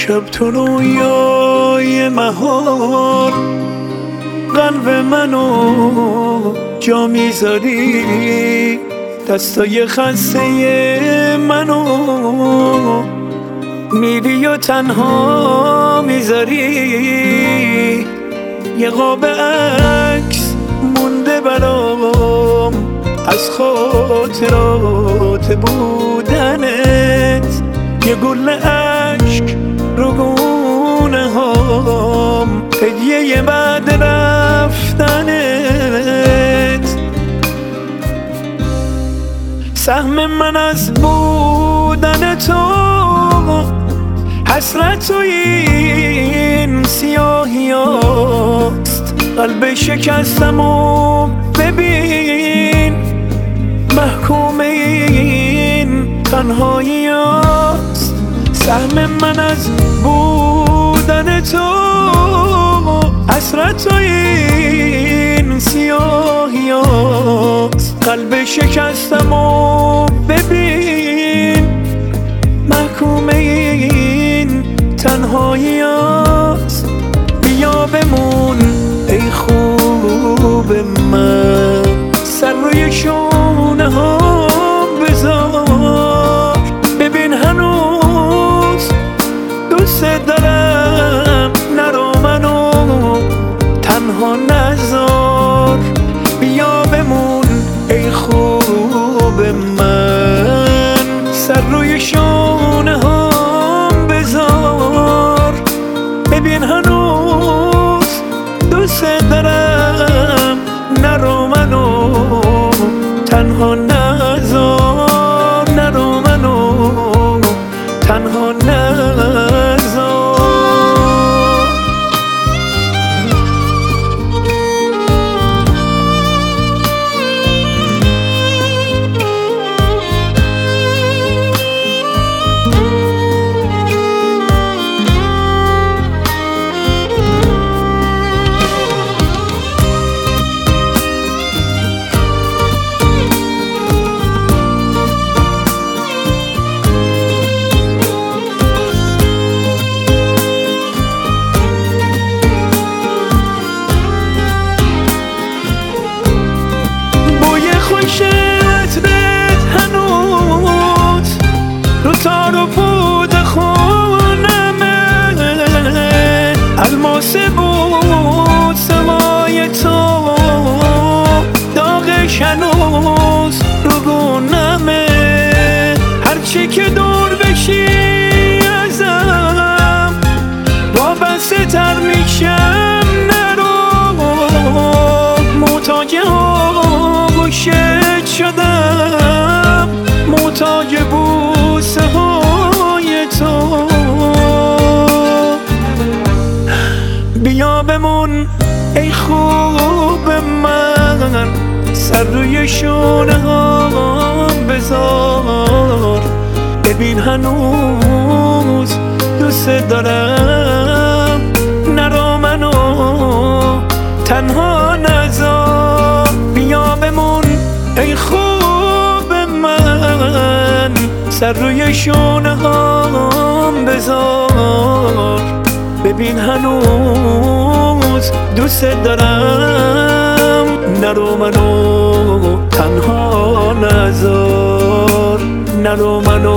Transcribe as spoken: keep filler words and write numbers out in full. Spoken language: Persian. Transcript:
شب تو رویای مهار قلب منو جا میذاری، دستای خسته منو میری و تنها میذاری. یه قاب عکس مونده برام از خاطرات بودنت، یه گل عشق رو گونه هام هدیه بعد رفتنت. سهم من از بودن تو حسرت و این سیاهی هاست، قلب شکستم و ببین محکوم این تنهایی هاست. سهم من از بودن تو حسرت و این سیاهی هاست، قلب شکستم و ببین محکوم این تنهایی هاست. بیا بمون ای خوب من، سر روی شونه هم بذار، ببین هنوز دوست دارم، نرو منو تنها نذار. بیا بمون ای خوب من، سر روی شونه هم بذار، ببین هنوز دوست دارم، نرو منو تنها نذار، نرو منو تنها نذار. تار و پود خونمه الماس بود سمای تو، داغش هنوز رو گونمه. هرچی که دور بشی ازم وابسته تر میشم، نرو محتاج آغوشت شدم، محتاج بوسه های تو. بیا بمون ای خوب من، سر روی شونه هم بذار، ببین هنوز دوست دارم، نرو منو تنها نذار. بیا بمون ای خوب من، سر روی شونه هم بذار، ببین هنوز دوست دارم، نرو منو تنها نذار، نرو منو